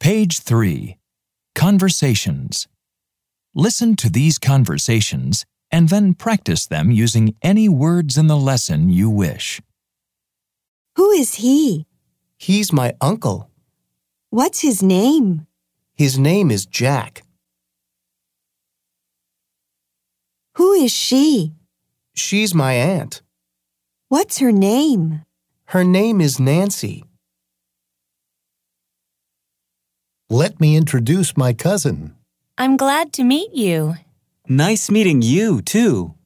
Page 3. Conversations. Listen to these conversations and then practice them using any words in the lesson you wish. Who is he? He's my uncle. What's his name? His name is Jack. Who is she? She's my aunt. What's her name? Her name is Nancy. Let me introduce my cousin. I'm glad to meet you. Nice meeting you, too.